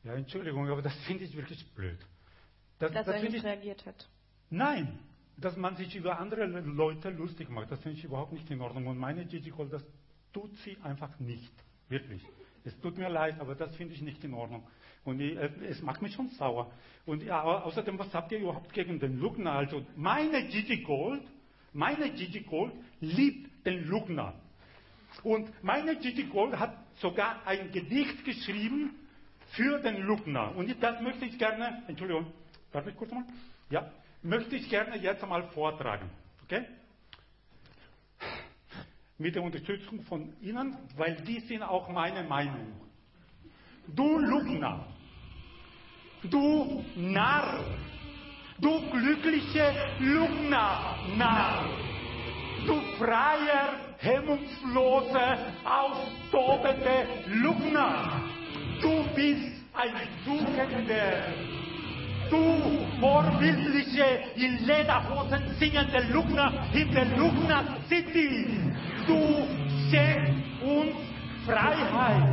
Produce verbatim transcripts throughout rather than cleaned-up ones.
Ja, Entschuldigung, aber das finde ich wirklich blöd. Das, Dass das er finde nicht ich, reagiert hat. nein, dass man sich über andere Leute lustig macht, das finde ich überhaupt nicht in Ordnung. Und meine Gigi Gold, das tut sie einfach nicht. Wirklich. Es tut mir leid, aber das finde ich nicht in Ordnung. Und ich, es macht mich schon sauer. Und ja, außerdem, was habt ihr überhaupt gegen den Lugner? Also meine Gigi Gold, meine Gigi Gold liebt den Lugner. Und meine Gigi Gold hat sogar ein Gedicht geschrieben für den Lugner. Und das möchte ich gerne, Entschuldigung, darf ich kurz mal? Ja, möchte ich gerne jetzt einmal vortragen. Okay? Mit der Unterstützung von Ihnen, weil die sind auch meine Meinung. Du Lugner, du Narr, du glückliche Lugner, Narr, du freier, hemmungslose, austobende Lugner, du bist ein Suchender, du vorbildliche, in Lederhosen singende Lugner in der Lugner City, du schenkst uns Freiheit,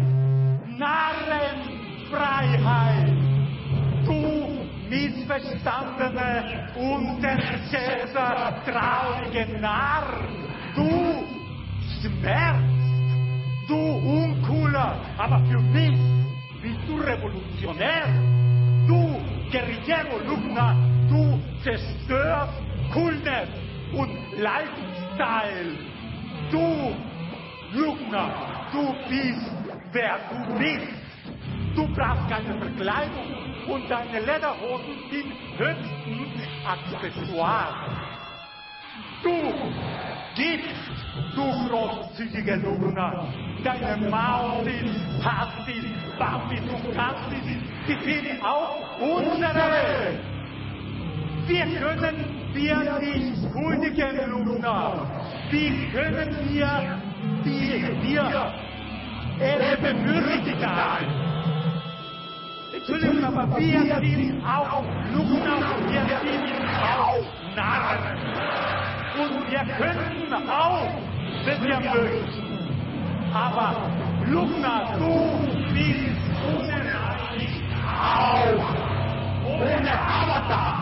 Narrenfreiheit, du missverstandene, unterschätzte, traurige Narr, du Schmerz, du Uncooler, aber für mich bist du Revolutionär, du Guerillero Lugner, du zerstörst Coolness und Lifestyle, du Lugner, du bist, wer du bist. Du brauchst keine Verkleidung und deine Lederhosen sind höchstens Accessoire. Du gibst, du großzügige Lugner, deine Maus ist, hast ist, Bambis und Kastis, die sind auch unsere. Wir können dir nicht huldigen, Lugner. Wie können wir dir, dir Ehre bemüßigen? Entschuldigung, aber wir sind auch Lugner, wir sind auch Narren. Und wir könnten auch, wenn wir möchten. Aber Lugner, du bist unerreichlich auch ohne Avatar.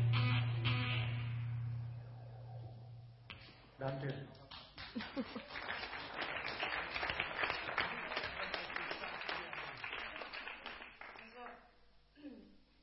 Danke.